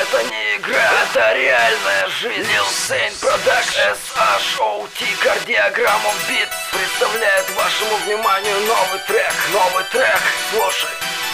Это не игра, это реальная жизнь. Lil Saint Production, SHOT, Кардиограммов Beats представляет вашему вниманию новый трек, слушай.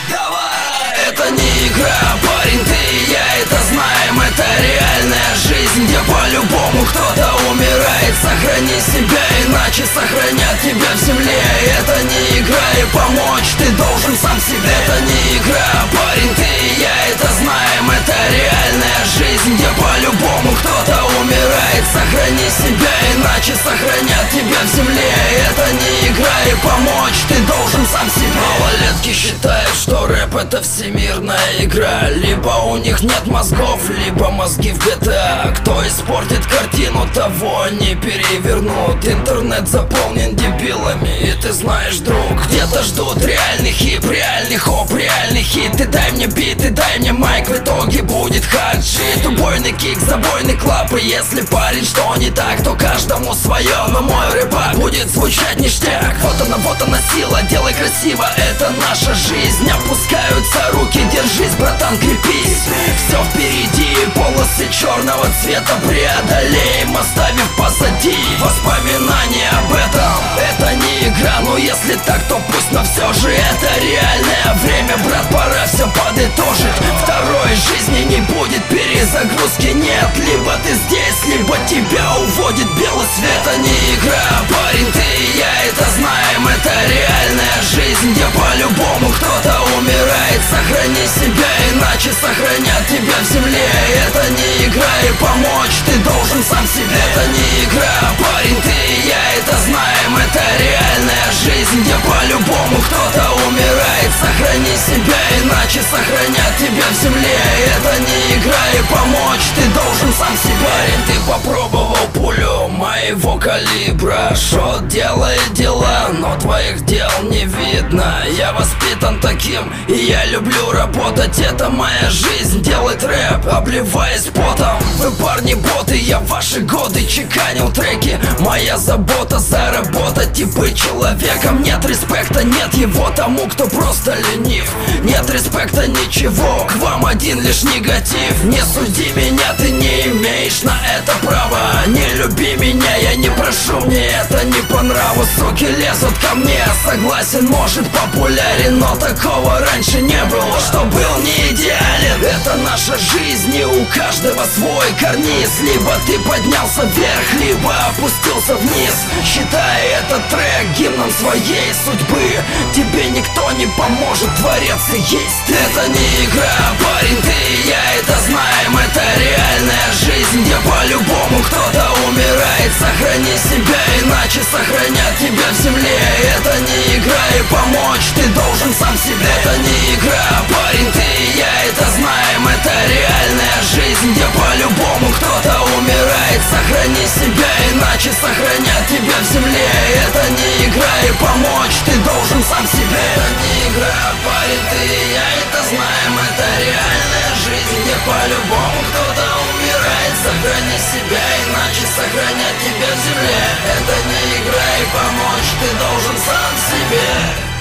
Давай! Это не игра, парень, ты и я это знаем. Это реальная жизнь, где по-любому кто-то умирает. Сохрани себя, иначе сохранят тебя в земле. Это не игра, и помочь ты должен сам себе. Это не игра, парень, ты и я это знаем. Это реальная жизнь, где по-любому кто-то умирает. Сохрани себя, иначе сохранят тебя в земле. Это не игра, и помочь ты должен сам себе. Малолетки считают, что рэп это всемирная игра. Либо у них нет мозгов, либо мозги в GTA. Кто испортит картину, того не перевернут. Интернет заполнен дебилами, и ты знаешь, друг, где-то ждут реальный хип, реальный хоп, реальный хит. Ты дай мне бит, ты дай мне майк, в итоге будет хаджит. Убойный кик, забойный клап. И если парень что не так, то каждому свое. Но мой рэп будет звучать ништяк. Вот она сила, делай красиво, это наша жизнь. Опускаются руки, держись, братан, крепись. Все впереди, полосы черного цвета преодолеем, оставив позади воспоминания об этом. Это не игра, но если так, то пусть, но все же это реальное время, брат, пора все подытожить. Второй жизни не будет, перезагрузки нет. Либо ты здесь, либо тебя уводит белый свет. Это не игра, парень, ты и я это знаем. Это реальная жизнь, где по-любому кто-то умирает. Сохрани себя, иначе сохранят тебя в земле. Это не игра, и помочь ты должен сам себе. Это не игра, парень, ты и я это знаем. Это реальная жизнь, где по-любому кто-то умирает. Сохрани себя, иначе сохранят тебя в земле. Это не игра, и помочь ты должен сам себе. Парень, ты попробовал пулю моего калибра. Шот делает дела, но твоих дел не видно. Я воспитан таким, и я люблю работать. Это моя жизнь, делать рэп, обливаясь потом. Вы парни боты, я в ваши годы чеканил треки. Моя забота заработать и быть человеком. Нет респекта, нет его тому, кто просто ленив. Нет респекта, ничего, к вам один лишь негатив. Не суди меня, ты не имеешь на это права. Не люби меня, я не прошу, мне это не по нраву. Суки лезут ко мне, согласен, может популярен, но такого раньше не было, что был не идеален. Это наша жизнь, и у каждого свой карниз. Либо ты поднялся вверх, либо опустился вниз. Считай этот трек гимном своей судьбы. Тебе никто не поможет, творец и есть ты. Это не игра, парень, ты и я это знаем. Это реальная жизнь, где по-любому кто-то умирает. Сохрани себя, иначе сохранят тебя в земле. Это не игра, и помочь ты должен сам себе. Это не игра, парень, ты и я это знаем. Это реальная жизнь, где по-любому кто-то умирает. Сохрани себя, иначе сохранят тебя в земле. Это не игра, и помочь ты должен сам себе. Это не игра, парень, ты и я это знаем. Это реальная жизнь, где по-любому кто-то умирает. Сохрани себя, иначе сохранят тебя в земле. Это не игра, и помочь ты должен сам себе.